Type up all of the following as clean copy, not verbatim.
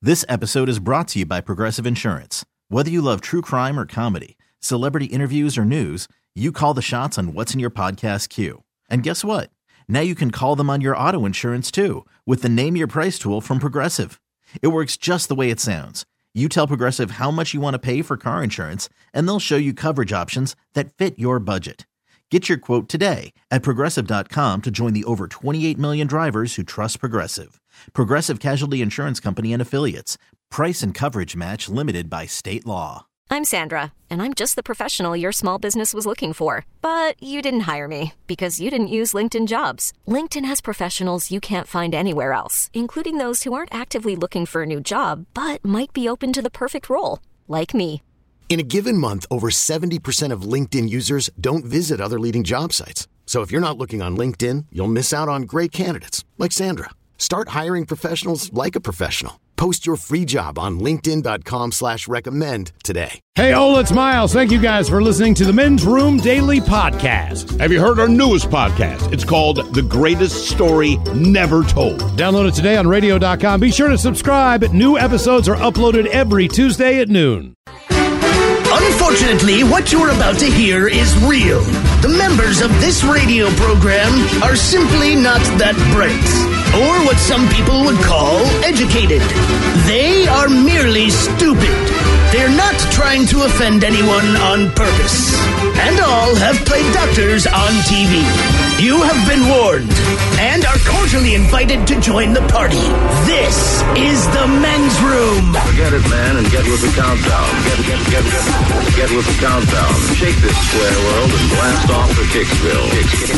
This episode is brought to you by Progressive Insurance. Whether you love true crime or comedy, celebrity interviews or news, you call the shots on what's in your podcast queue. And guess what? Now you can call them on your auto insurance too with the Name Your Price tool from Progressive. It works just the way it sounds. You tell Progressive how much you want to pay for car insurance, and they'll show you coverage options that fit your budget. Get your quote today at Progressive.com to join the over 28 million drivers who trust Progressive. Progressive Casualty Insurance Company and Affiliates. Price and coverage match limited by state law. I'm Sandra, and I'm just the professional your small business was looking for. But you didn't hire me because you didn't use LinkedIn Jobs. LinkedIn has professionals you can't find anywhere else, including those who aren't actively looking for a new job, but might be open to the perfect role, like me. In a given month, over 70% of LinkedIn users don't visit other leading job sites. So if you're not looking on LinkedIn, you'll miss out on great candidates like Sandra. Start hiring professionals like a professional. Post your free job on linkedin.com/recommend today. Hey, Ola, it's Miles. Thank you guys for listening to the Men's Room Daily Podcast. Have you heard our newest podcast? It's called The Greatest Story Never Told. Download it today on radio.com. Be sure to subscribe. New episodes are uploaded every Tuesday at noon. Unfortunately, what you're about to hear is real. The members of this radio program are simply not that bright, or what some people would call educated. They are merely stupid. They're not trying to offend anyone on purpose. And all have played doctors on TV. You have been warned and are cordially invited to join the party. This is the Men's Room. Forget it, man, and get with the countdown. Get with the countdown. Shake this square world and blast off for Kicksville.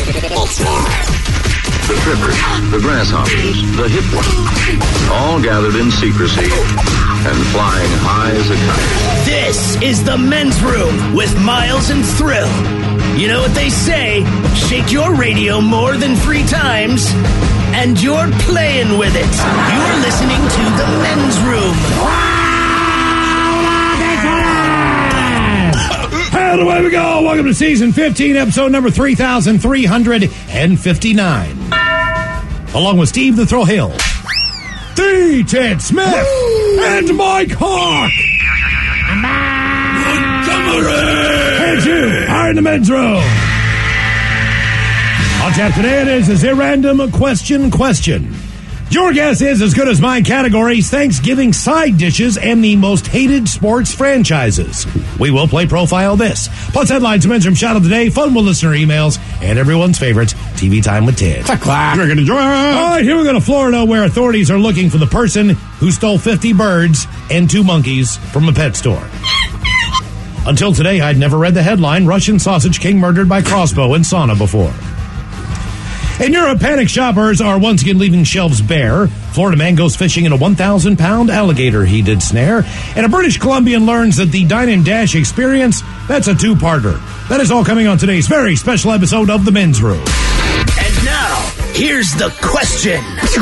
The trippers, the grasshoppers, the hip ones, all gathered in secrecy and flying high as a kite. This is the Men's Room with Miles and Thrill. You know what they say, shake your radio more than 3 times, and you're playing with it. You're listening to the Men's Room. And away we go. Welcome to Season 15, episode number 3,359. Along with Steve the Thrill Hill, the Ted Smith, and Mike Hawk. And you are in the Men's Room. On tap today it is a random question. Your guess is as good as mine. Categories: Thanksgiving side dishes and the most hated sports franchises. We will play Profile This. Plus headlines, Men's Room Shot of the Day, fun with listener emails, and everyone's favorite, TV Time with Ted. All right, here we go to Florida, where authorities are looking for the person who stole 50 birds and 2 monkeys from a pet store. Until today, I'd never read the headline, Russian Sausage King Murdered by Crossbow in Sauna before. In Europe, panic shoppers are once again leaving shelves bare. Florida man goes fishing in a 1,000-pound alligator he did snare. And a British Columbian learns that the Dine and Dash experience, that's a 2-parter. That is all coming on today's very special episode of The Men's Room. And now, here's the question.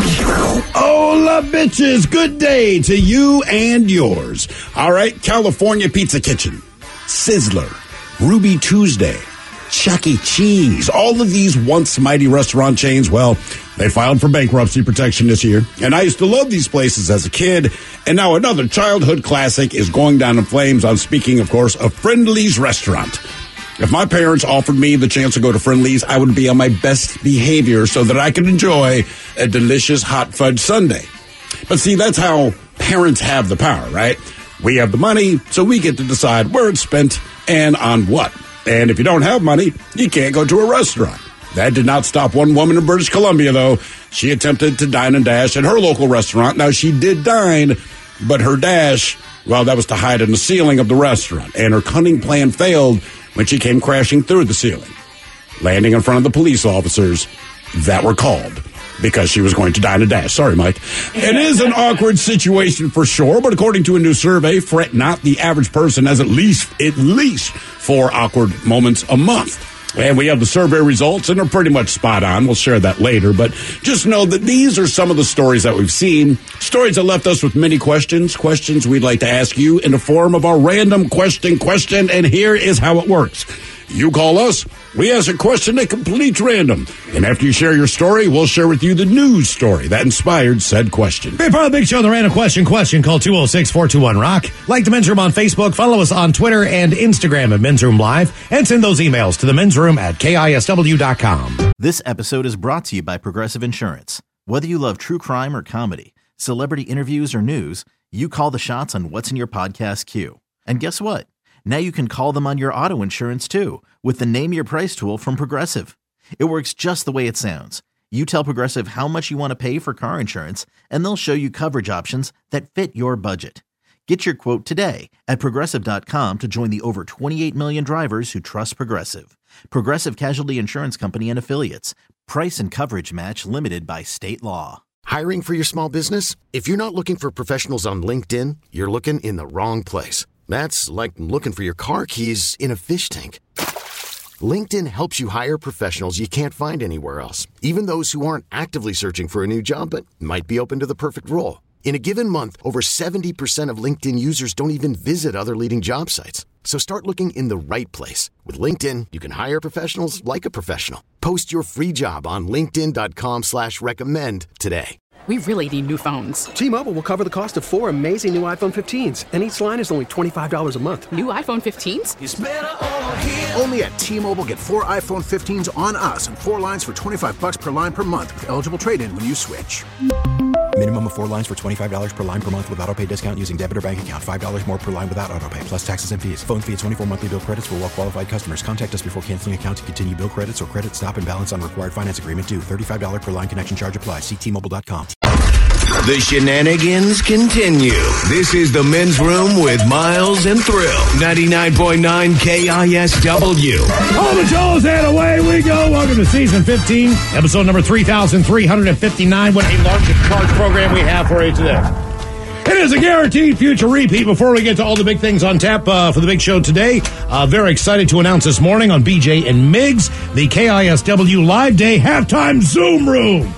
Hola, bitches. Good day to you and yours. All right, California Pizza Kitchen, Sizzler, Ruby Tuesday, Chuck E. Cheese. All of these once mighty restaurant chains, well, they filed for bankruptcy protection this year. And I used to love these places as a kid. And now another childhood classic is going down in flames. I'm speaking, of course, of Friendly's Restaurant. If my parents offered me the chance to go to Friendly's, I would be on my best behavior so that I could enjoy a delicious hot fudge sundae. But see, that's how parents have the power, right? We have the money, so we get to decide where it's spent and on what. And if you don't have money, you can't go to a restaurant. That did not stop one woman in British Columbia, though. She attempted to dine and dash at her local restaurant. Now, she did dine, but her dash, well, that was to hide in the ceiling of the restaurant. And her cunning plan failed when she came crashing through the ceiling, landing in front of the police officers that were called because she was going to dine and dash. Sorry, Mike. It is an awkward situation for sure, but according to a new survey, fret not, the average person has at least 4 awkward moments a month. And we have the survey results, and they're pretty much spot on. We'll share that later. But just know that these are some of the stories that we've seen, stories that left us with many questions we'd like to ask you in the form of our random question. And here is how it works. You call us, we ask a question at complete random. And after you share your story, we'll share with you the news story that inspired said question. Be part of the big show, the random question. Call 206-421-ROCK. Like the Men's Room on Facebook. Follow us on Twitter and Instagram at Men's Room Live. And send those emails to the Men's Room at KISW.com. This episode is brought to you by Progressive Insurance. Whether you love true crime or comedy, celebrity interviews or news, you call the shots on what's in your podcast queue. And guess what? Now you can call them on your auto insurance too with the Name Your Price tool from Progressive. It works just the way it sounds. You tell Progressive how much you want to pay for car insurance, and they'll show you coverage options that fit your budget. Get your quote today at Progressive.com to join the over 28 million drivers who trust Progressive. Progressive Casualty Insurance Company and Affiliates. Price and coverage match limited by state law. Hiring for your small business? If you're not looking for professionals on LinkedIn, you're looking in the wrong place. That's like looking for your car keys in a fish tank. LinkedIn helps you hire professionals you can't find anywhere else, even those who aren't actively searching for a new job but might be open to the perfect role. In a given month, over 70% of LinkedIn users don't even visit other leading job sites. So start looking in the right place. With LinkedIn, you can hire professionals like a professional. Post your free job on linkedin.com/recommend today. We really need new phones. T-Mobile will cover the cost of 4 amazing new iPhone 15s, and each line is only $25 a month. New iPhone 15s? It's better over here. Only at T-Mobile, get 4 iPhone 15s on us and 4 lines for $25 per line per month with eligible trade-in when you switch. Minimum of 4 lines for $25 per line per month with autopay discount using debit or bank account. $5 more per line without autopay, plus taxes and fees. Phone fee at 24 monthly bill credits for well-qualified customers. Contact us before canceling account to continue bill credits or credit stop and balance on required finance agreement due. $35 per line connection charge applies. See T-Mobile.com. The shenanigans continue. This is the Men's Room with Miles and Thrill. 99.9 KISW. All the Joes and away we go. Welcome to season 15, episode number 3,359. What a large charge program we have for you today. It is a guaranteed future repeat. Before we get to all the big things on tap for the big show today, very excited to announce this morning on BJ and Migs, the KISW Live Day Halftime Zoom Room.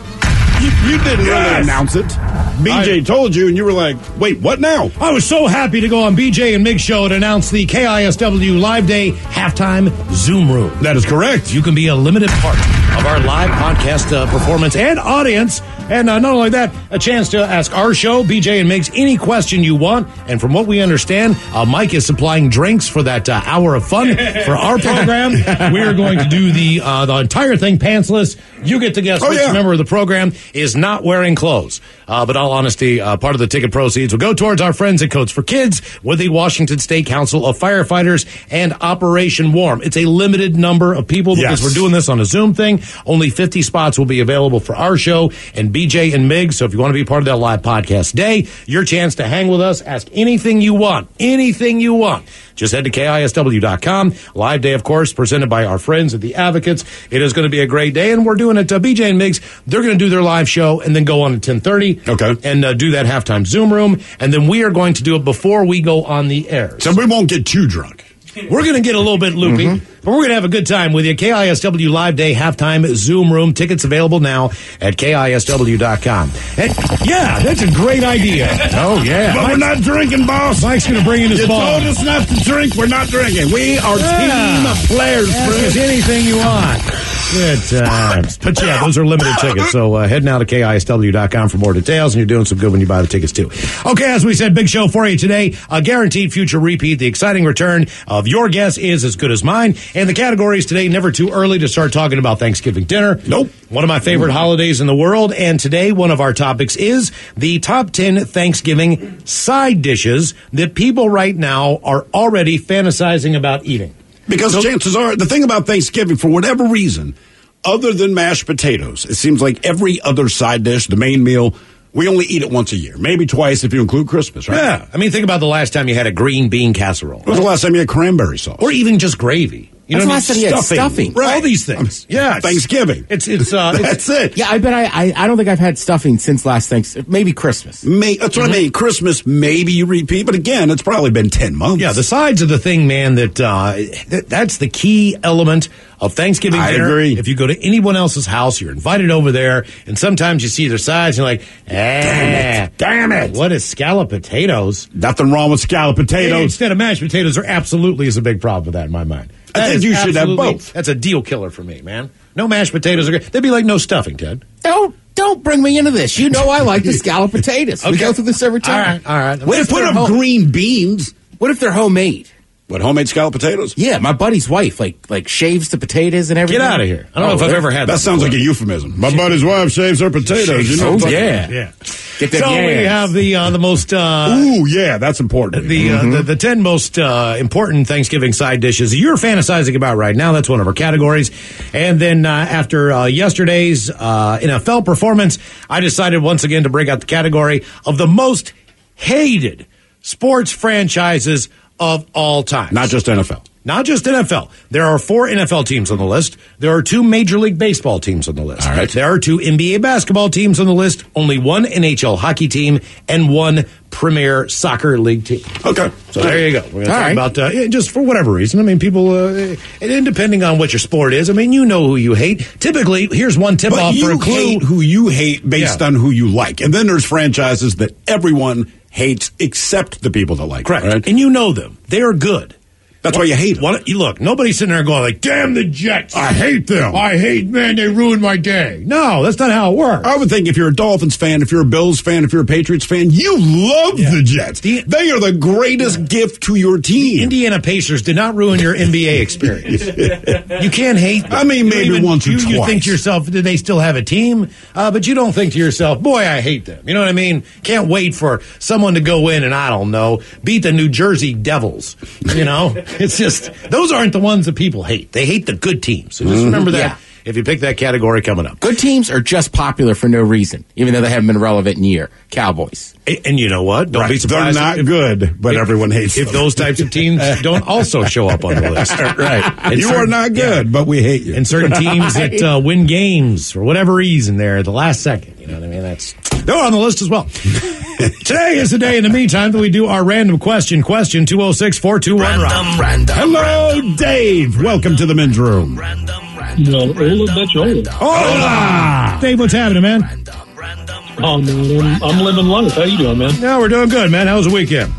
You didn't really announce it. BJ told you, and you were like, wait, what now? I was so happy to go on BJ and Mig Show to announce the KISW Live Day Halftime Zoom Room. That is correct. You can be a limited part of our live podcast performance and audience. And not only that, a chance to ask our show, BJ and Migs, any question you want. And from what we understand, Mike is supplying drinks for that hour of fun for our program. We are going to do the entire thing pantsless. You get to guess which member of the program is not wearing clothes. But all honesty, part of the ticket proceeds will go towards our friends at Coats for Kids with the Washington State Council of Firefighters and Operation Warm. It's a limited number of people because we're doing this on a Zoom thing. Only 50 spots will be available for our show and BJ and Mig. So if you want to be part of that live podcast day, your chance to hang with us, ask anything you want. Anything you want. Just head to KISW.com. Live day, of course, presented by our friends at the Advocates. It is going to be a great day, and we're doing it. BJ and Migs, they're going to do their live show and then go on at 10:30. Okay. And do that halftime Zoom room, and then we are going to do it before we go on the air. So we won't get too drunk. We're going to get a little bit loopy, but we're going to have a good time with you. KISW Live Day Halftime Zoom Room. Tickets available now at KISW.com. And yeah, that's a great idea. Oh, yeah. But we're not drinking, boss. Mike's going to bring in his ball. You told us not to drink. We're not drinking. We are team of players, Bruce. Anything you want. Good times. But yeah, those are limited tickets. So head now to KISW.com for more details, and you're doing some good when you buy the tickets too. Okay, as we said, big show for you today. A guaranteed future repeat. The exciting return of Your Guess Is As Good As Mine. And the categories today, never too early to start talking about Thanksgiving dinner. Nope. One of my favorite holidays in the world. And today, one of our topics is the top 10 Thanksgiving side dishes that people right now are already fantasizing about eating. Because chances are, the thing about Thanksgiving, for whatever reason, other than mashed potatoes, it seems like every other side dish, the main meal, we only eat it once a year. Maybe twice if you include Christmas, right? Yeah. I mean, think about the last time you had a green bean casserole. When was the last time you had cranberry sauce? Or even just gravy. You know, last time you had stuffing. Right. All these things. Yeah. Thanksgiving. That's it. Yeah, I bet I don't think I've had stuffing since last Thanksgiving. Maybe Christmas. That's what I mean. Christmas, maybe you repeat, but again, it's probably been 10 months. Yeah, the sides of the thing, man, that's the key element of Thanksgiving dinner. I agree. If you go to anyone else's house, you're invited over there, and sometimes you see their sides, and you're like, damn it. What is scalloped potatoes? Nothing wrong with scalloped potatoes. Instead of mashed potatoes, there absolutely is a big problem with that in my mind. I think you should have both. That's a deal killer for me, man. No mashed potatoes are good. They'd be like no stuffing, Ted. Don't bring me into this. You know I like the scalloped potatoes. Okay. We go through this every time. All right. What if put up green beans? What if they're homemade? What, homemade scalloped potatoes? Yeah, my buddy's wife like shaves the potatoes and everything. Get out of here. I don't know if I've ever had that. That sounds like a euphemism. My buddy's wife shaves her potatoes. Yeah. Get them we have the most... that's important. The 10 most important Thanksgiving side dishes you're fantasizing about right now. That's one of our categories. And then after yesterday's NFL performance, I decided once again to bring out the category of the most hated sports franchises of all time. Not just NFL. Not just NFL. There are 4 NFL teams on the list. There are 2 Major League Baseball teams on the list. All right. There are 2 NBA basketball teams on the list, only 1 NHL hockey team, and 1 Premier Soccer League team. Okay. So there you go. We're going to talk about, just for whatever reason. I mean, people, and depending on what your sport is, I mean, you know who you hate. Typically, here's one tip-off for a clue. Hate who you hate based on who you like. And then there's franchises that everyone hates except the people that like Correct. It. Right? And you know them. They are good. That's why you hate them. Look, nobody's sitting there going like, damn the Jets. I hate them. Man, they ruined my day. No, that's not how it works. I would think if you're a Dolphins fan, if you're a Bills fan, if you're a Patriots fan, you love the Jets. They are the greatest gift to your team. The Indiana Pacers did not ruin your NBA experience. You can't hate them. I mean, maybe once or twice. You think to yourself, do they still have a team? But you don't think to yourself, boy, I hate them. You know what I mean? Can't wait for someone to go in and, I don't know, beat the New Jersey Devils. You know? It's just... Those aren't the ones that people hate. They hate the good teams. So just remember that if you pick that category coming up. Good teams are just popular for no reason, even though they haven't been relevant in a year. Cowboys. And you know what? Don't be surprised. They're not good, but everyone hates them. If those types of teams don't also show up on the list. Right. You are not good, but we hate you. And certain teams that win games for whatever reason there at the last second. You know what I mean? They're on the list as well. Today is the day, in the meantime, that we do our random question. Question 206-421-ROCK. Random. Hello, Dave. Welcome to the men's room. Hola. Dave, what's happening, man? Oh, man, I'm living life. How you doing, man? No, we're doing good, man. How was the weekend?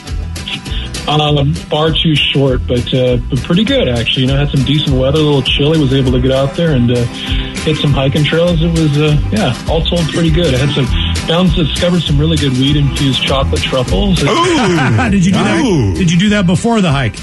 Far too short, but pretty good, actually. You know, had some decent weather, a little chilly. Was able to get out there and hit some hiking trails. It was, all told, pretty good. I had discovered some really good weed-infused chocolate truffles. Ooh. Did you do that? Did you do that before the hike?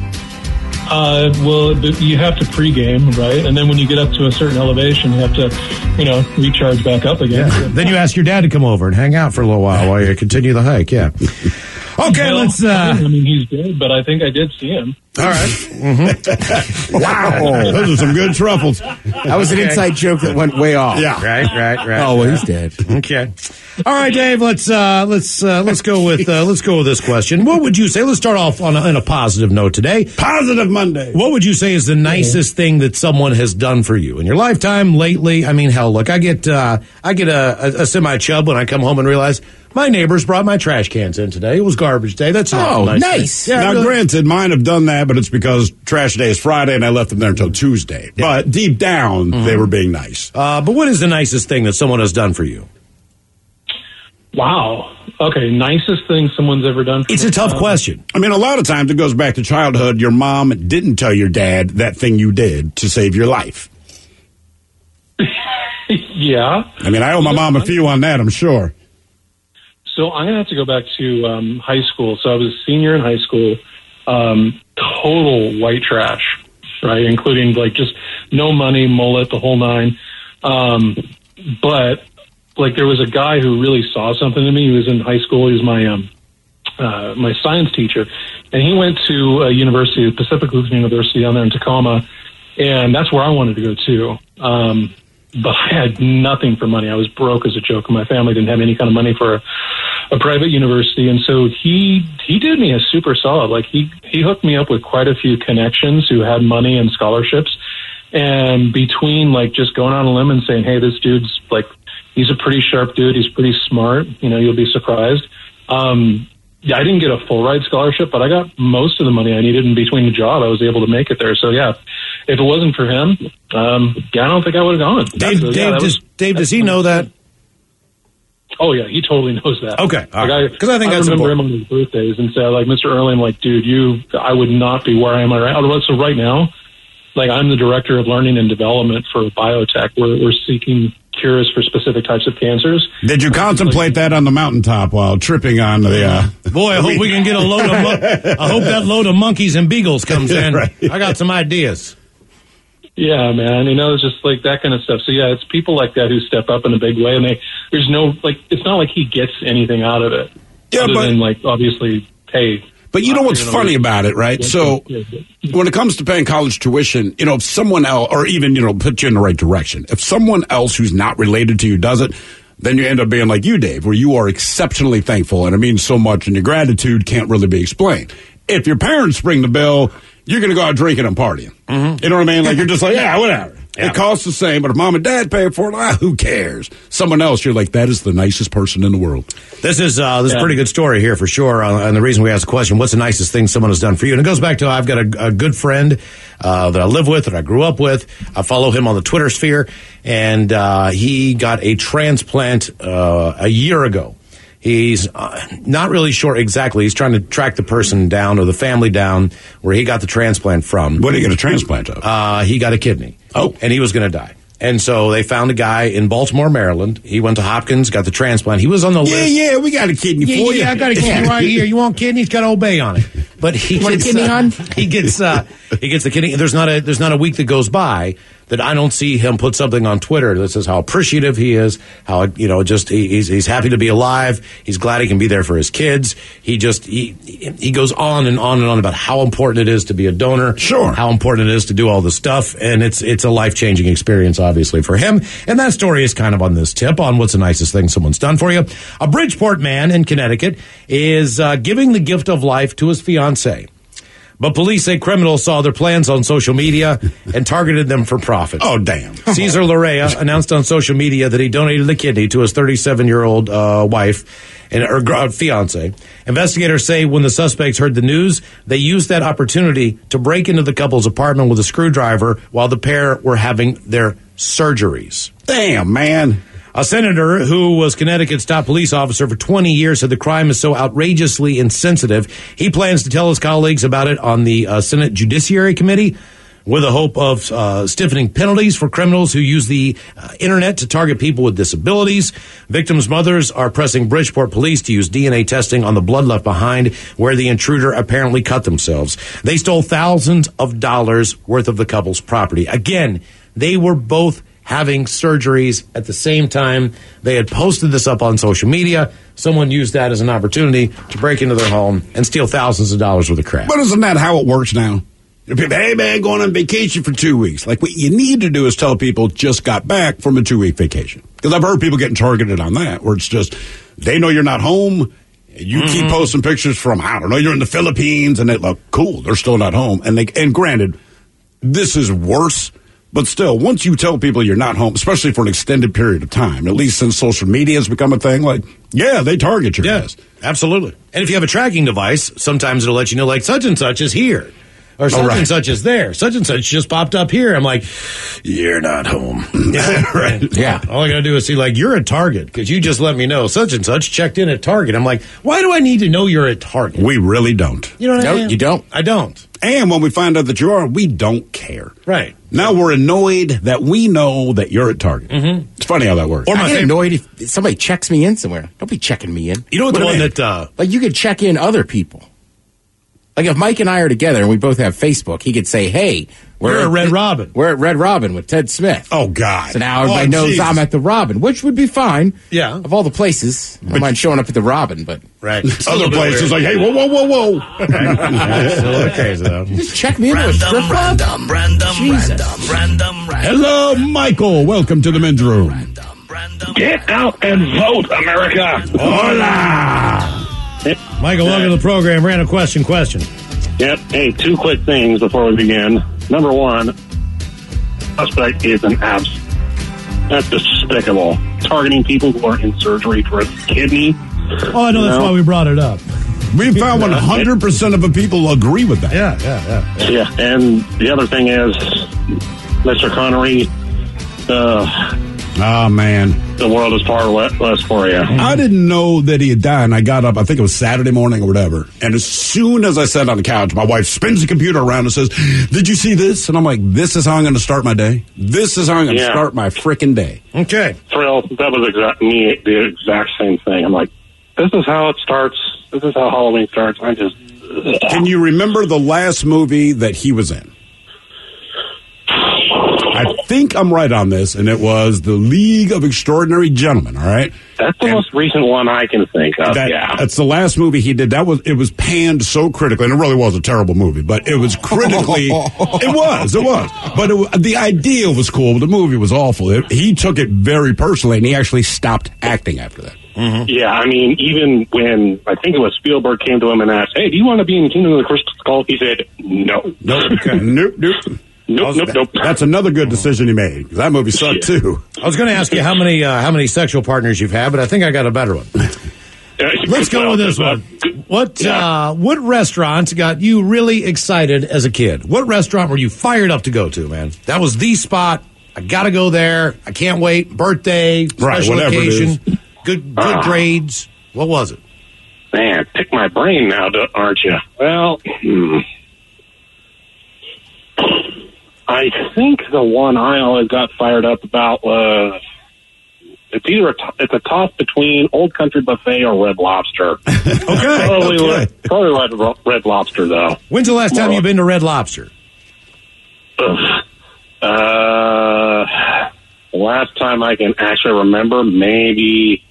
Well, you have to pregame, right? And then when you get up to a certain elevation, you have to, recharge back up again. Yeah. Then you ask your dad to come over and hang out for a little while you continue the hike. Yeah. Okay, let's. I mean, he's dead, but I think I did see him. All right. Mm-hmm. Wow, those are some good truffles. That was an inside joke that went way off. Yeah. Right. Oh, well, he's dead. Okay. All right, Dave. Let's go with this question. What would you say? Let's start off on a positive note today. Positive Monday. What would you say is the nicest thing that someone has done for you in your lifetime lately? I mean, hell, look, I get a semi chub when I come home and realize my neighbors brought my trash cans in today. It was garbage day. That's nice. Yeah, now, really. Granted, mine have done that, but it's because trash day is Friday and I left them there until Tuesday. Yeah. But deep down, they were being nice. But what is the nicest thing that someone has done for you? Wow. Okay, nicest thing someone's ever done for me. It's a tough question. I mean, a lot of times it goes back to childhood. Your mom didn't tell your dad that thing you did to save your life. Yeah. I mean, I owe my mom a few on that, I'm sure. So I'm going to have to go back to high school. So I was a senior in high school, total white trash, right? Including like just no money, mullet, the whole nine. But like there was a guy who really saw something in me. He was in high school. He was my science teacher. And he went to a university, Pacific Lutheran University down there in Tacoma. And that's where I wanted to go too. But I had nothing for money. I was broke as a joke, and my family didn't have any kind of money for a private university. And so he did me a super solid. Like he hooked me up with quite a few connections who had money and scholarships. And between like just going on a limb and saying, hey, this dude's like, he's a pretty sharp dude. He's pretty smart. You'll be surprised. Yeah, I didn't get a full ride scholarship, but I got most of the money I needed. In between the job, I was able to make it there. So yeah, if it wasn't for him, I don't think I would have gone. Dave, does he know that? Oh yeah, he totally knows that. Okay, because I think that's remember important. him on his birthdays and said, like, Mr. Early, I'm like, dude, I would not be where I am right now. So right now, like, I'm the director of learning and development for biotech. We're seeking cures for specific types of cancers. Did you contemplate that on the mountaintop while tripping on the? Boy, I hope we can get a load of. I hope that load of monkeys and beagles comes in. Right. I got some ideas. Yeah, man. It's just like that kind of stuff. So yeah, it's people like that who step up in a big way, and there's no, like, it's not like he gets anything out of it. Yeah, other but than, like, obviously, hey. But you know what's funny about it, right? So when it comes to paying college tuition, if someone else, or even, put you in the right direction, if someone else who's not related to you does it, then you end up being like you, Dave, where you are exceptionally thankful and it means so much and your gratitude can't really be explained. If your parents bring the bill, you're going to go out drinking and partying. Mm-hmm. You know what I mean? Like, you're just like, yeah, whatever. Yeah. It costs the same, but if mom and dad pay for it, who cares? Someone else, you're like, that is the nicest person in the world. This is a pretty good story here for sure. And the reason we asked the question, what's the nicest thing someone has done for you? And it goes back to, I've got a good friend that I live with, that I grew up with. I follow him on the Twitter sphere, and he got a transplant a year ago. He's not really sure exactly. He's trying to track the person down or the family down where he got the transplant from. What did he get a transplant of? He got a kidney. Oh. And he was going to die. And so they found a guy in Baltimore, Maryland. He went to Hopkins, got the transplant. He was on the list. Yeah, we got a kidney for you. Yeah, I got a kidney right here. You want kidney? It's got Obey on it. But he gets a kidney on? He gets the kidney. There's not a week that goes by that I don't see him put something on Twitter that says how appreciative he is, how he's happy to be alive. He's glad he can be there for his kids. He goes on and on and on about how important it is to be a donor. Sure. How important it is to do all this stuff, and it's a life-changing experience, obviously, for him. And that story is kind of on this tip on what's the nicest thing someone's done for you. A Bridgeport man in Connecticut is giving the gift of life to his fiancée. But police say criminals saw their plans on social media and targeted them for profit. Oh, damn. Cesar Larea announced on social media that he donated the kidney to his 37-year-old wife and her fiance. Investigators say when the suspects heard the news, they used that opportunity to break into the couple's apartment with a screwdriver while the pair were having their surgeries. Damn, man. A senator who was Connecticut's top police officer for 20 years said the crime is so outrageously insensitive. He plans to tell his colleagues about it on the Senate Judiciary Committee with the hope of stiffening penalties for criminals who use the internet to target people with disabilities. Victims' mothers are pressing Bridgeport police to use DNA testing on the blood left behind where the intruder apparently cut themselves. They stole thousands of dollars worth of the couple's property. Again, they were both having surgeries at the same time. They had posted this up on social media. Someone used that as an opportunity to break into their home and steal thousands of dollars worth of crap. But isn't that how it works now? People, hey, man, going on vacation for 2 weeks. Like, what you need to do is tell people just got back from a 2-week vacation. Because I've heard people getting targeted on that, where it's just, they know you're not home. You keep posting pictures from, I don't know, you're in the Philippines, and they look cool. They're still not home. And granted, this is worse. But still, once you tell people you're not home, especially for an extended period of time, at least since social media has become a thing, like, yeah, they target your guys. Absolutely. And if you have a tracking device, sometimes it'll let you know, like, such and such is here. Or such and such is there. Such and such just popped up here. I'm like, you're not home. Right. Yeah. All I got to do is see, like, you're at Target because you just let me know such and such checked in at Target. I'm like, why do I need to know you're at Target? We really don't. You know what I mean? No, you don't. I don't. And when we find out that you are, we don't care. Right. Now we're annoyed that we know that you're at Target. Mm-hmm. It's funny how that works. Or I get annoyed if somebody checks me in somewhere. Don't be checking me in. You know what the one that... like, you could check in other people. Like, if Mike and I are together and we both have Facebook, he could say, hey, we're at Red Robin. We're at Red Robin with Ted Smith. Oh, God. So now everybody knows I'm at the Robin, which would be fine. Yeah. Of all the places, I don't mind showing up at the Robin, but... Right. Other places like, hey, whoa. Okay, so. Just check me into a strip club? Random. Hello, Michael. Welcome to the men's room. Get out and vote, America. Hola. Michael, welcome to the program. Random question. Yep. Hey, 2 quick things before we begin. Number 1, suspect is an abs. That's despicable. Targeting people who are in surgery for a kidney. Oh, I know that's why we brought it up. We found 100% of the people agree with that. Yeah, and the other thing is, Mr. Connery, Oh, man. The world is far less for you. I didn't know that he had died, and I got up, I think it was Saturday morning or whatever, and as soon as I sat on the couch, my wife spins the computer around and says, did you see this? And I'm like, this is how I'm going to start my day? This is how I'm going to start my freaking day. Okay. Thrill, that was the exact same thing. I'm like, this is how it starts. This is how Halloween starts. Can you remember the last movie that he was in? I think I'm right on this, and it was The League of Extraordinary Gentlemen, all right? That's the most recent one I can think of, That's the last movie he did. It was panned so critically, and it really was a terrible movie, but it was critically, it was. But the idea was cool, but the movie was awful. He took it very personally, and he actually stopped acting after that. Mm-hmm. Yeah, I mean, even when I think it was Spielberg came to him and asked, hey, do you want to be in Kingdom of the Crystal Skull? He said, no. Nope. Nope. That's another good decision he made, because that movie sucked too. I was going to ask you how many sexual partners you've had, but I think I got a better one. Let's go with this one. What restaurant got you really excited as a kid? What restaurant were you fired up to go to, man? That was the spot. I got to go there. I can't wait. Birthday, special occasion, good grades. What was it? Man, pick my brain now, aren't you? Well, I think the one I always got fired up about was it's a toss between Old Country Buffet or Red Lobster. Probably Red Lobster, though. When's the last time you've been to Red Lobster? The last time I can actually remember, maybe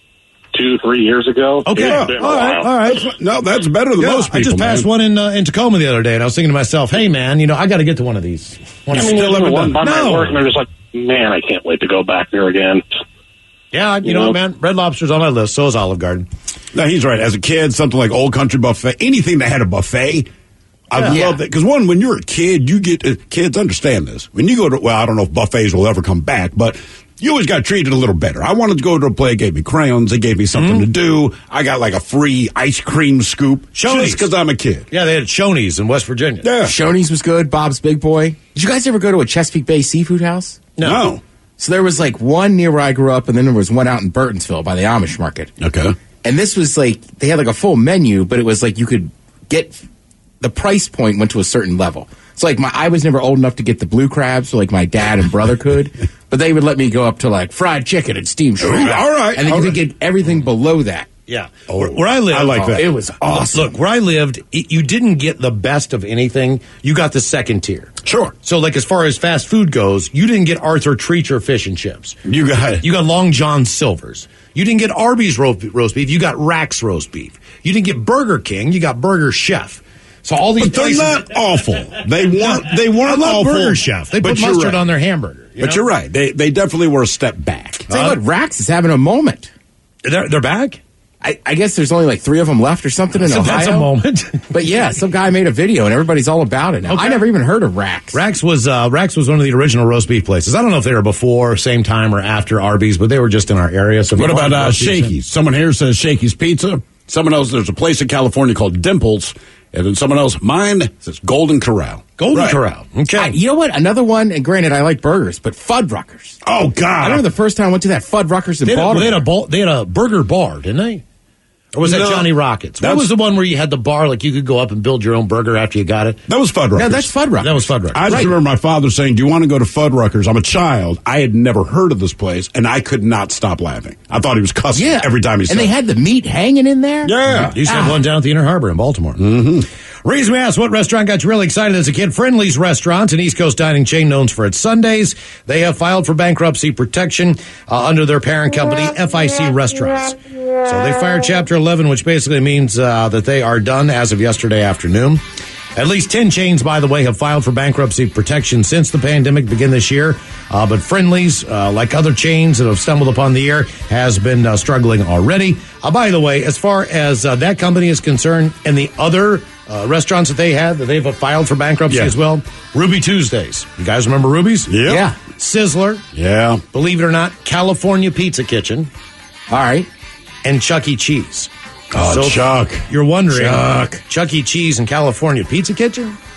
2-3 years ago. Okay. It's been a while. All right. No, that's better than most people. I just passed one in Tacoma the other day, and I was thinking to myself, hey, man, I got to get to one of these. One by my work, and I'm just like, man, I can't wait to go back there again. Yeah, you know, man, Red Lobster's on my list. So is Olive Garden. No, he's right. As a kid, something like Old Country Buffet, anything that had a buffet, I love that. Because when you're a kid, kids understand this. When you go to, I don't know if buffets will ever come back, but you always got treated a little better. I wanted to go to a play, gave me crayons, they gave me something to do. I got like a free ice cream scoop. Shoney's. Just because I'm a kid. Yeah, they had Shoney's in West Virginia. Yeah. Shoney's was good. Bob's Big Boy. Did you guys ever go to a Chesapeake Bay seafood house? No. So there was like one near where I grew up, and then there was one out in Burtonsville by the Amish market. Okay. And this was like, they had like a full menu, but it was like you could get, the price point went to a certain level. So like I was never old enough to get the blue crabs, so like my dad and brother could, but they would let me go up to like fried chicken and steamed shrimp. All right. And then you could get everything below that. Yeah. Where I lived, I like that. It was awesome. Look, where I lived, you didn't get the best of anything. You got the second tier. Sure. So, like, as far as fast food goes, you didn't get Arthur Treacher fish and chips. You got Long John Silver's. You didn't get Arby's roast beef. You got Rack's roast beef. You didn't get Burger King. You got Burger Chef. So all these places, they're not awful. They weren't awful. Burger Chef. They put mustard on their hamburger. You're right. They definitely were a step back. Tell you what, Rack's is having a moment. They're back? I guess there's only like 3 of them left or something in Ohio. That's a moment. But yeah, some guy made a video and everybody's all about it now. Okay. I never even heard of Rack's. Rack's was one of the original roast beef places. I don't know if they were before, same time, or after Arby's, but they were just in our area. So what about Shakey's? Someone here says Shakey's Pizza. Someone else, there's a place in California called Dimples. And then someone else, mine says Golden Corral. Golden Corral. Okay. You know what? Another one, and granted, I like burgers, but Fuddruckers. Oh, God. I remember the first time I went to that Fuddruckers in Baltimore. They had a burger bar, didn't they? Or was that Johnny Rockets? What was the one where you had the bar, like you could go up and build your own burger after you got it? That was Fuddruckers. No, that's Fuddruckers. That was Fuddruckers. I just remember my father saying, do you want to go to Fuddruckers? I'm a child. I had never heard of this place, and I could not stop laughing. I thought he was cussing every time he said it. And they had the meat hanging in there? Yeah. You used to have one down at the Inner Harbor in Baltimore. Mm-hmm. Reason we asked what restaurant got you really excited as a kid. Friendly's Restaurant, an East Coast dining chain known for its Sundays. They have filed for bankruptcy protection under their parent company, FIC Restaurants. So they fired Chapter 11, which basically means that they are done as of yesterday afternoon. At least 10 chains, by the way, have filed for bankruptcy protection since the pandemic began this year. But Friendly's, like other chains that have stumbled upon the air, has been struggling already. By the way, as far as that company is concerned and the other restaurants that they've filed for bankruptcy as well, Ruby Tuesdays. You guys remember Ruby's? Yeah. Sizzler. Yeah. Believe it or not, California Pizza Kitchen. All right. And Chuck E. Cheese. Oh, so Chuck. You're wondering, Chuck E. Cheese and California Pizza Kitchen?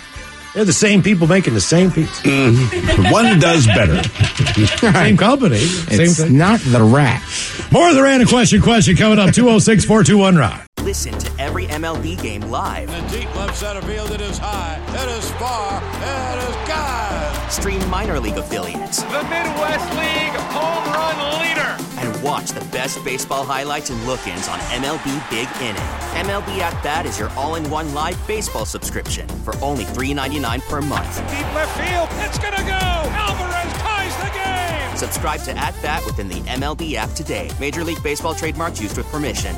They're the same people making the same pizza. Mm-hmm. One does better. Same company. It's same thing. not the rat. More of the Random Question coming up. 206-421-ROCK. Listen to every MLB game live. In the deep left center field, it is high, it is far, it is gone. Stream minor league affiliates. The Midwest League home run leader. And watch the best baseball highlights and look-ins on MLB Big Inning. MLB At Bat is your all-in-one live baseball subscription for only $3.99 per month. Deep left field, it's gonna go. Alvarez ties the game. Subscribe to At Bat within the MLB app today. Major League Baseball trademarks used with permission.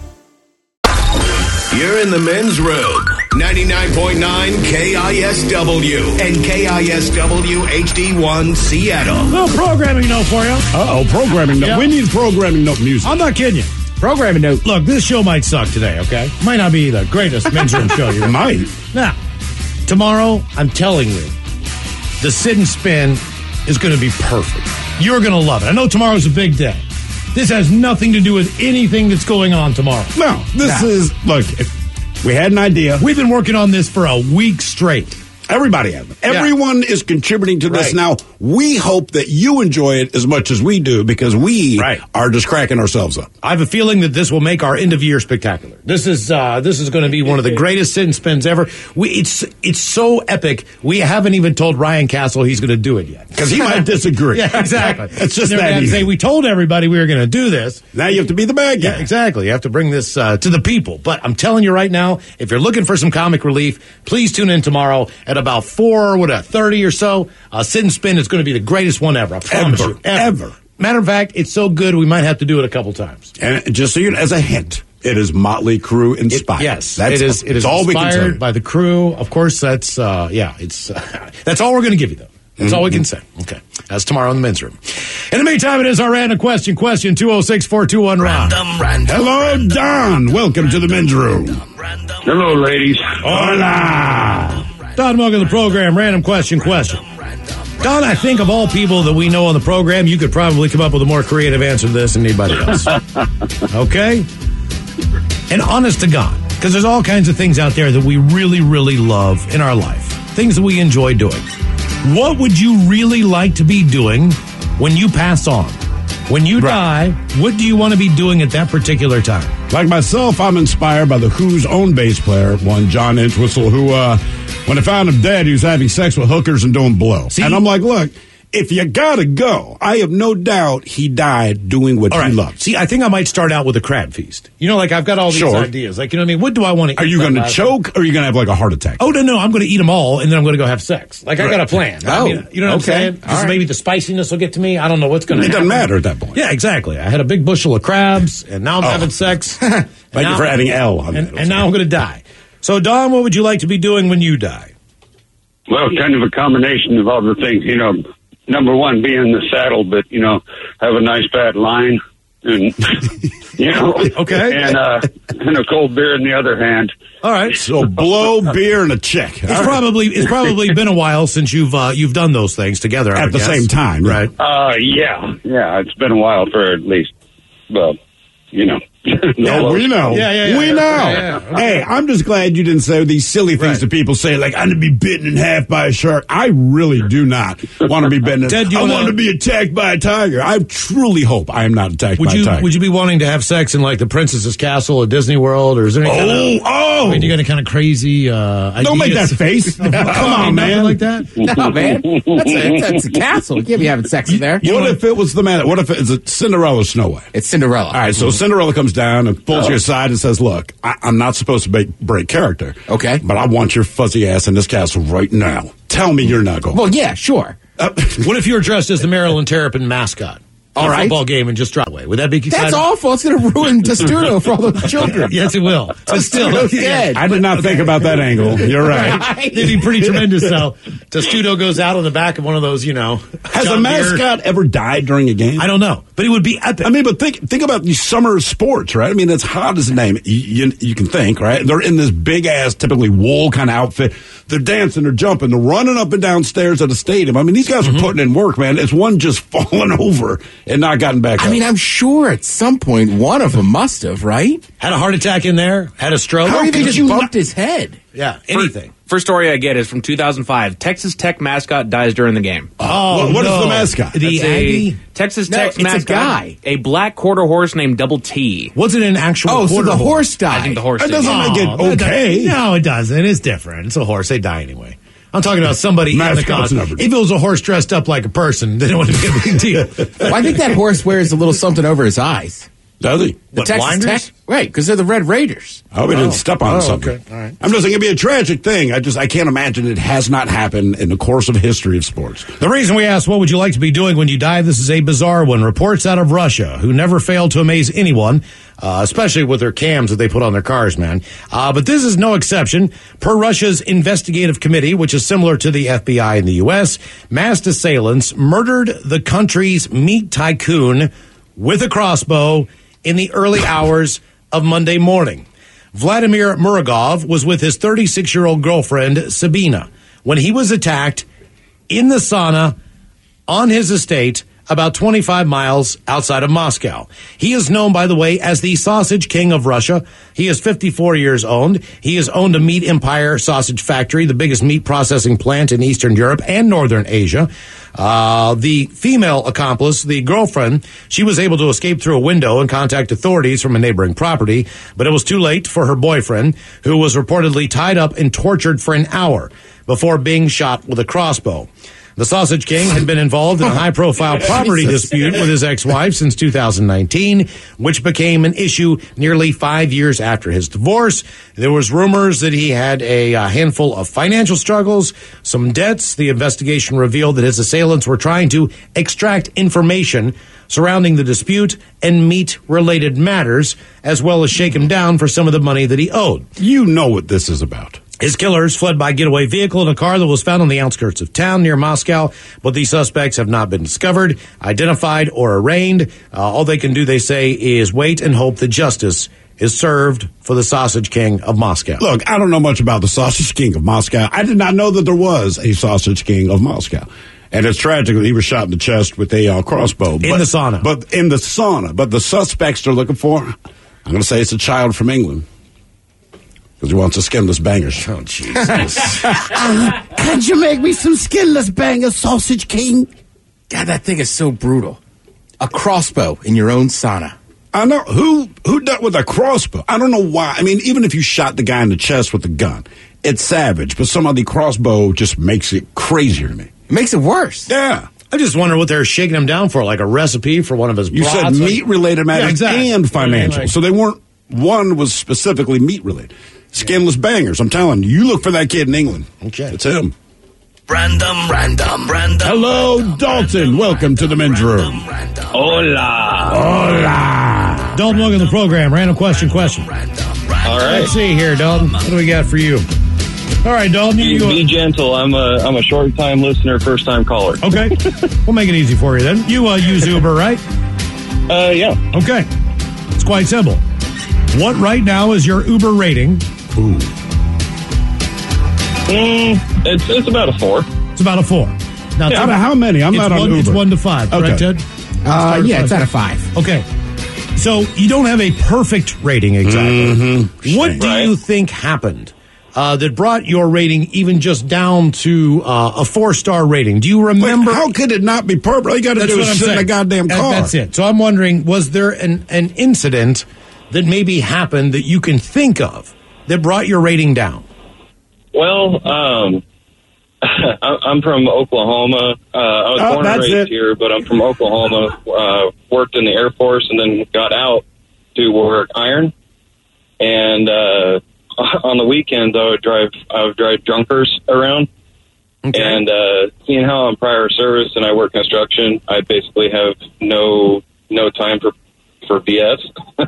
You're in the men's room. 99.9 KISW and KISW HD1 Seattle. Little programming note for you. Programming note. Yep. We need programming note music. I'm not kidding you. Programming note. Look, this show might suck today, okay? Might not be the greatest men's room show you might. Now, tomorrow, I'm telling you, the Sit and Spin is going to be perfect. You're going to love it. I know tomorrow's a big day. This has nothing to do with anything that's going on tomorrow. No, this is, look, we had an idea. We've been working on this for a week straight. Everybody has. Everyone is contributing to this. Right. Now, we hope that you enjoy it as much as we do because we are just cracking ourselves up. I have a feeling that this will make our end of year spectacular. This is going to be one of the greatest Sit and Spins ever. It's so epic. We haven't even told Ryan Castle he's going to do it yet because he might disagree. Yeah, exactly. It's just that easy. Say, we told everybody we were going to do this. Now you have to be the bad guy. Yeah, exactly. You have to bring this to the people. But I'm telling you right now, if you're looking for some comic relief, please tune in tomorrow at about 4:30 or so. Sit and Spin is going to be the greatest one ever. I promise you. Ever. Matter of fact, it's so good we might have to do it a couple times. And just so you know, as a hint, it is Motley Crue inspired. It is all we can inspired by the Crew. Of course, that's that's all we're going to give you, though. That's all we can say. Okay. That's tomorrow in the men's room. In the meantime, it is our random question. 206-421-ROCK. Hello, Don. Welcome to the men's room. Hello, ladies. Hola. Don, welcome to the program. Random question. Don, I think of all people that we know on the program, you could probably come up with a more creative answer to this than anybody else. Okay? And honest to God, because there's all kinds of things out there that we really, really love in our life. Things that we enjoy doing. What would you really like to be doing when you pass on? When you die, what do you want to be doing at that particular time? Like myself, I'm inspired by the Who's own bass player, one John Entwistle, who, when I found him dead, he was having sex with hookers and doing blow. See? And I'm like, look, if you gotta go, I have no doubt he died doing what he loved. See, I think I might start out with a crab feast. You know, like I've got all these ideas. Like, you know what I mean? What do I want to eat? Are you going to choke or are you going to have like a heart attack? Oh, no, I'm going to eat them all and then I'm going to go have sex. Like, I got a plan. I mean, you know what I'm saying? Because maybe the spiciness will get to me. I don't know what's going to happen. It doesn't matter at that point. Yeah, exactly. I had a big bushel of crabs and now I'm having sex. Thank you for adding L on that. And now I'm going to die. So, Don, what would you like to be doing when you die? Well, kind of a combination of other things, you know. Number one, be in the saddle, but, you know, have a nice fat line and, you know, and a cold beer in the other hand. All right. So blow, beer, and a chick. It's probably been a while since you've done those things together. At the same time, right? Yeah. It's been a while for at least, well, you know. Yeah, we know. We know. Yeah. Hey, I'm just glad you didn't say these silly things that people say, like, I'm going to be bitten in half by a shark. I really do not want to be bitten in half. I want to be attacked by a tiger. I truly hope I am not attacked by a tiger. Would you be wanting to have sex in, like, the Princess's Castle at Disney World? Or is there any I mean, you got any kind of crazy ideas? Don't make that face. Come on, man. Like that? No, man. That's a castle. You can't be having sex in there. What if it was the man? What if it's Cinderella or Snow White? It's Cinderella. All right, so Cinderella comes down and pulls you aside and says, look, I'm not supposed to break character. Okay. But I want your fuzzy ass in this castle right now. Tell me you're not going. Well, yeah, sure. What if you were dressed as the Maryland Terrapin mascot? All right. Football game and just drop away. Would that be exciting? That's awful. It's going to ruin Testudo for all those children. Yes, it will. But still, dead. I did not think about that angle. You're right. It'd be pretty tremendous, though. Testudo goes out on the back of one of those, you know. Has a mascot ever died during a game? I don't know, but it would be epic. I mean, but think about these summer sports, right? I mean, it's hot as a name. You can think, right? They're in this big ass, typically wool kind of outfit. They're dancing, they're jumping, they're running up and down stairs at a stadium. I mean, these guys are putting in work, man. It's one just fallen over and not gotten back up. I mean, I'm sure at some point one of them must have, right? Had a heart attack in there, had a stroke. Or even just bumped his head. Yeah, anything. First story I get is from 2005. Texas Tech mascot dies during the game. Oh, what is the mascot? The Aggie? Texas Tech it's mascot. a guy. A black quarter horse named Double T. Was it an actual Oh, so quarter the horse died. I think the horse That did. doesn't make it that okay. No, it doesn't. It's different. It's a horse. They die anyway. I'm talking about somebody in the Mascot's costume. never If it was a horse dressed up like a person, then it wouldn't be a big deal. Well, I think that horse wears a little something over his eyes. Does he? The Texas Tech, right? Because they're the Red Raiders. I hope he didn't step on something. Okay. All right. I'm just saying it'd be a tragic thing. I can't imagine it has not happened in the course of history of sports. The reason we asked, what would you like to be doing when you die? This is a bizarre one. Reports out of Russia, who never fail to amaze anyone, especially with their cams that they put on their cars, man. But this is no exception. Per Russia's investigative committee, which is similar to the FBI in the U.S., masked assailants murdered the country's meat tycoon with a crossbow in the early hours of Monday morning. Vladimir Muragov was with his 36-year-old girlfriend, Sabina, when he was attacked in the sauna on his estate about 25 miles outside of Moscow. He is known, by the way, as the Sausage King of Russia. He is 54 years old. He has owned a Meat Empire sausage factory, the biggest meat processing plant in Eastern Europe and Northern Asia. The female accomplice, the girlfriend, she was able to escape through a window and contact authorities from a neighboring property, but it was too late for her boyfriend, who was reportedly tied up and tortured for an hour before being shot with a crossbow. The Sausage King had been involved in a high-profile property dispute with his ex-wife since 2019, which became an issue nearly 5 years after his divorce. There was rumors that he had a handful of financial struggles, some debts. The investigation revealed that his assailants were trying to extract information surrounding the dispute and meat-related matters, as well as shake him down for some of the money that he owed. You know what this is about. His killers fled by getaway vehicle in a car that was found on the outskirts of town near Moscow, but these suspects have not been discovered, identified, or arraigned. All they can do, they say, is wait and hope that justice is served for the Sausage King of Moscow. Look, I don't know much about the Sausage King of Moscow. I did not know that there was a Sausage King of Moscow. And it's tragic that he was shot in the chest with a crossbow. In the sauna. But in the sauna. But the suspects they're looking for, I'm going to say it's a child from England. Because he wants a skinless bangers. Oh, Jesus. Could you make me some skinless bangers, Sausage King? God, that thing is so brutal. A crossbow in your own sauna. I know. Who dealt with a crossbow? I don't know why. I mean, even if you shot the guy in the chest with a gun, it's savage. But some of the crossbow just makes it crazier to me. It makes it worse. Yeah. I just wonder what they're shaking him down for, like a recipe for one of his You brats. said meat-related matters Yeah, exactly. and financial. So they weren't, one was specifically meat-related. Skinless bangers. I'm telling you, you look for that kid in England. Okay. It's him. Random. Hello, Dalton. Welcome to the men's room. Hola. Dalton, welcome to the program. Random question. All right. Let's see here, Dalton. What do we got for you? All right, Dalton. You Be gentle. I'm a short time listener, first time caller. Okay. We'll make it easy for you then. You use Uber, right? Yeah. Okay. It's quite simple. What right now is your Uber rating? Ooh. It's about a 4. It's about a 4. Now, Out of how many? I'm not on Uber. It's 1 to 5, Okay. correct, Ted? Yeah, it's out of 5. Okay. So you don't have a perfect rating exactly. Mm-hmm. What do you think happened that brought your rating even just down to a 4-star rating? Do you remember? Wait, how could it not be perfect? All you got to do is sit in a goddamn car. That's it. So I'm wondering, was there an incident that maybe happened that you can think of that brought your rating down? Well, I'm from Oklahoma. I was born and raised here, but I'm from Oklahoma. Worked in the Air Force and then got out to work iron. And on the weekends, I would drive drunkers around. Okay. And seeing how I'm prior service and I work construction, I basically have no time for BS.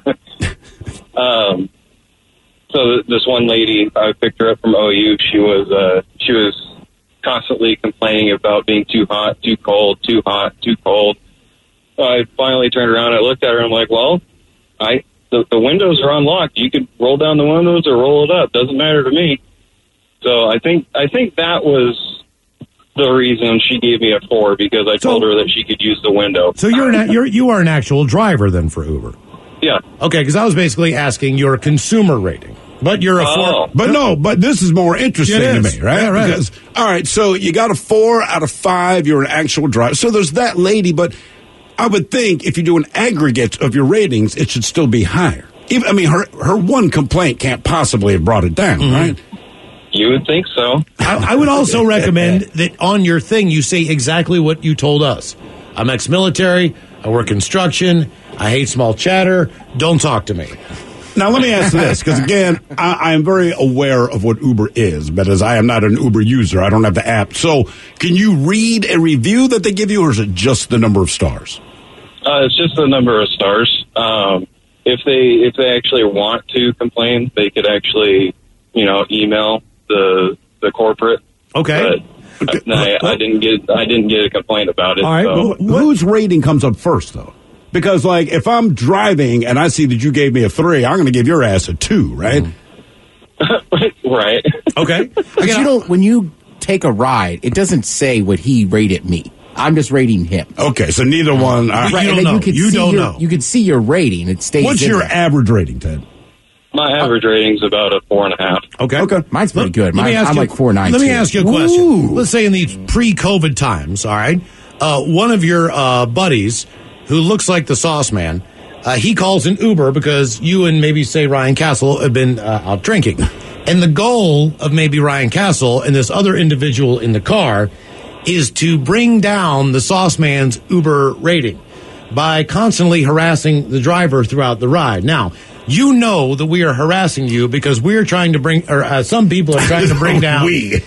So this one lady, I picked her up from OU. She was constantly complaining about being too hot, too cold, too hot, too cold. So I finally turned around. I looked at her. I'm like, well, the windows are unlocked. You could roll down the windows or roll it up. Doesn't matter to me. So I think that was the reason she gave me a 4, because I told her that she could use the window. So you are an actual driver then for Uber? Yeah. Okay, because I was basically asking your consumer rating. But you're a 4. But this is more interesting to me, right? Yeah, right. Because, all right, so you got a 4 out of 5. You're an actual driver. So there's that lady, but I would think if you do an aggregate of your ratings, it should still be higher. Her one complaint can't possibly have brought it down, right? You would think so. I would also recommend that on your thing you say exactly what you told us. I'm ex-military. I work construction. I hate small chatter. Don't talk to me. Now, let me ask this, because, again, I am very aware of what Uber is, but as I am not an Uber user, I don't have the app. So can you read a review that they give you, or is it just the number of stars? It's just the number of stars. If they actually want to complain, they could actually, email the corporate. Okay. But I didn't get a complaint about it. All right. So. Whose rating comes up first, though? Because, if I'm driving and I see that you gave me a 3, I'm going to give your ass a 2, right? Right. Okay. Because when you take a ride, it doesn't say what he rated me. I'm just rating him. Okay, so neither one. Right, you don't know. You don't know. You can see your rating. It stays. What's your average rating, Ted? My average rating's about a 4.5. Okay. Mine's pretty good. I'm like 4.9. Let me ask you a question. Let's say in these pre-COVID times, all right, one of your buddies who looks like the sauce man, he calls an Uber because you and maybe, say, Ryan Castle have been out drinking. And the goal of maybe Ryan Castle and this other individual in the car is to bring down the sauce man's Uber rating by constantly harassing the driver throughout the ride. Now, you know that we are harassing you because we're trying to bring, or some people are trying to bring down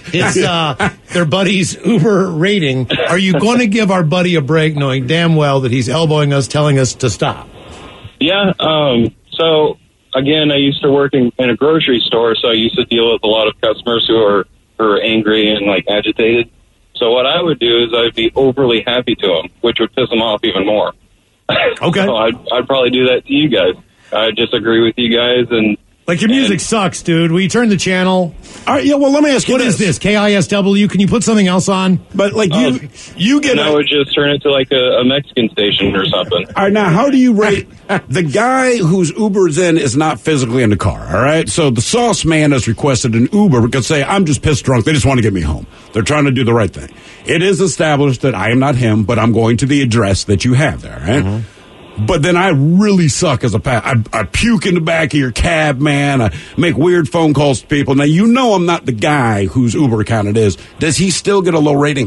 their buddy's Uber rating. Are you going to give our buddy a break knowing damn well that he's elbowing us, telling us to stop? Yeah. So, again, I used to work in a grocery store, so I used to deal with a lot of customers who are angry and, agitated. So what I would do is I'd be overly happy to them, which would piss them off even more. Okay. So I'd probably do that to you guys. I disagree with you guys, and your music sucks, dude. Will you turn the channel? All right, yeah. Well, let me ask you what is this? KISW? Can you put something else on? But you get. I would just turn it to a Mexican station or something. All right, now how do you rate the guy whose Uber's in is not physically in the car? All right, so the sauce man has requested an Uber because say I'm just pissed drunk. They just want to get me home. They're trying to do the right thing. It is established that I am not him, but I'm going to the address that you have there. Right. Mm-hmm. But then I really suck as a I puke in the back of your cab, man. I make weird phone calls to people. Now, I'm not the guy whose Uber account it is. Does he still get a low rating?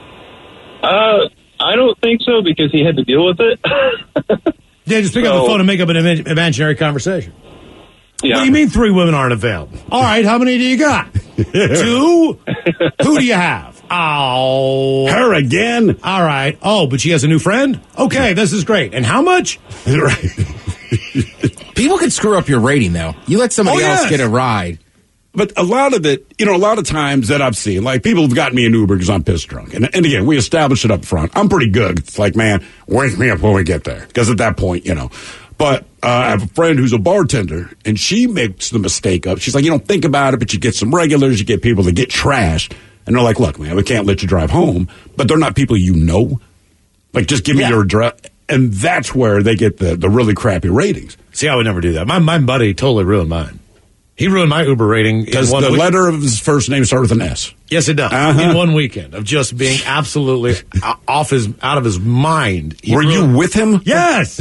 I don't think so because he had to deal with it. Yeah, just pick up the phone and make up an imaginary conversation. Yeah. What do you mean 3 women aren't available? All right, how many do you got? 2? Who do you have? Oh. Her again? All right. Oh, but she has a new friend? Okay, this is great. And how much? Right. People can screw up your rating, though. You let somebody else get a ride. But a lot of it, a lot of times that I've seen, people have gotten me an Uber because I'm pissed drunk. And again, we established it up front. I'm pretty good. It's man, wake me up when we get there. Because at that point, But I have a friend who's a bartender, and she makes the mistake of, she's like, you don't think about it, but you get some regulars, you get people that get trashed. And they're like, look, man, we can't let you drive home. But they're not people you know. Just give me your address. And that's where they get the really crappy ratings. See, I would never do that. My buddy totally ruined mine. He ruined my Uber rating. Does the letter of his first name start with an S? Yes, it does. In one weekend of just being absolutely out of his mind. Were you with him? Yes.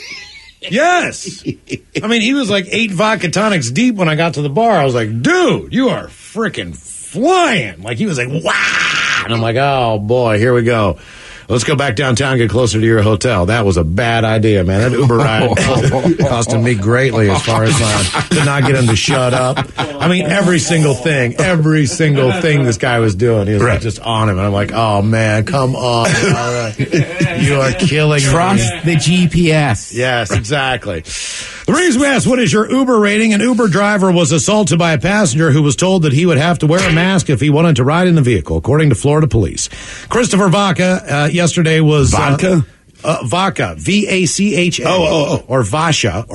Yes. I mean, he was 8 vodka tonics deep when I got to the bar. I was like, dude, you are freaking flying. He was like, wow. And I'm like, oh, boy, here we go. Let's go back downtown, get closer to your hotel. That was a bad idea, man. That Uber ride costing me greatly as far as to not get him to shut up. I mean, every single thing this guy was doing, he was just on him. And I'm like, oh, man, come on. All right. You are killing me. Trust the GPS. Yes, exactly. The reason we asked, what is your Uber rating? An Uber driver was assaulted by a passenger who was told that he would have to wear a mask if he wanted to ride in the vehicle, according to Florida police. Christopher Vaca, yesterday was... Vodka? Vaca, V-A-C-H-A. Or Vacha.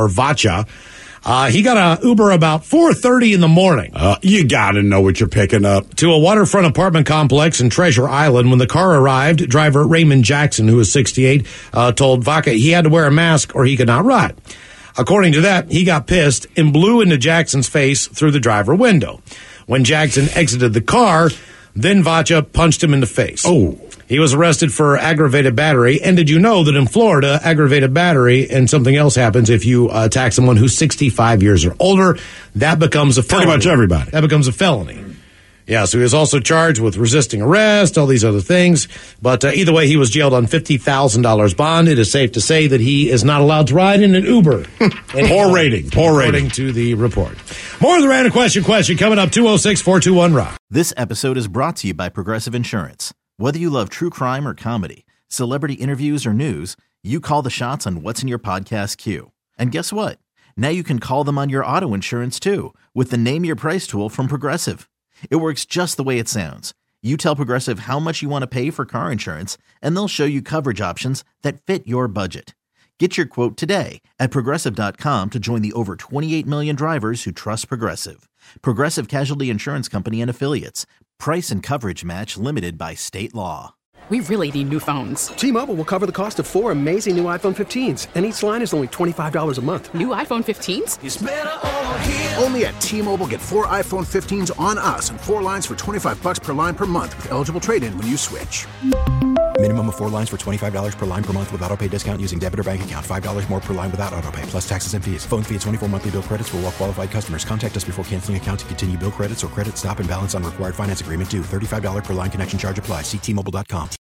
He got a Uber about 4:30 in the morning. You got to know what you're picking up. To a waterfront apartment complex in Treasure Island. When the car arrived, driver Raymond Jackson, who was 68, told Vaca he had to wear a mask or he could not ride. According to that, he got pissed and blew into Jackson's face through the driver window. When Jackson exited the car, then Vacha punched him in the face. Oh. He was arrested for aggravated battery. And did you know that in Florida, aggravated battery and something else happens if you attack someone who's 65 years or older? That becomes a felony. Pretty much everybody. That becomes a felony. Yeah, so he was also charged with resisting arrest, all these other things. But either way, he was jailed on $50,000 bond. It is safe to say that he is not allowed to ride in an Uber. Poor rating. According to the report. More of the Random Question coming up, 206-421-ROCK. This episode is brought to you by Progressive Insurance. Whether you love true crime or comedy, celebrity interviews or news, you call the shots on what's in your podcast queue. And guess what? Now you can call them on your auto insurance too with the Name Your Price tool from Progressive. It works just the way it sounds. You tell Progressive how much you want to pay for car insurance, and they'll show you coverage options that fit your budget. Get your quote today at Progressive.com to join the over 28 million drivers who trust Progressive. Progressive Casualty Insurance Company and Affiliates. Price and coverage match limited by state law. We really need new phones. T-Mobile will cover the cost of 4 amazing new iPhone 15s, and each line is only $25 a month. New iPhone 15s? It's better over here. Only at T-Mobile, get 4 iPhone 15s on us and 4 lines for $25 per line per month with eligible trade-in when you switch. Minimum of 4 lines for $25 per line per month with autopay discount using debit or bank account. $5 more per line without autopay, plus taxes and fees. Phone fee at 24 monthly bill credits for well-qualified customers. Contact us before canceling account to continue bill credits or credit stop and balance on required finance agreement due. $35 per line connection charge applies. See T-Mobile.com.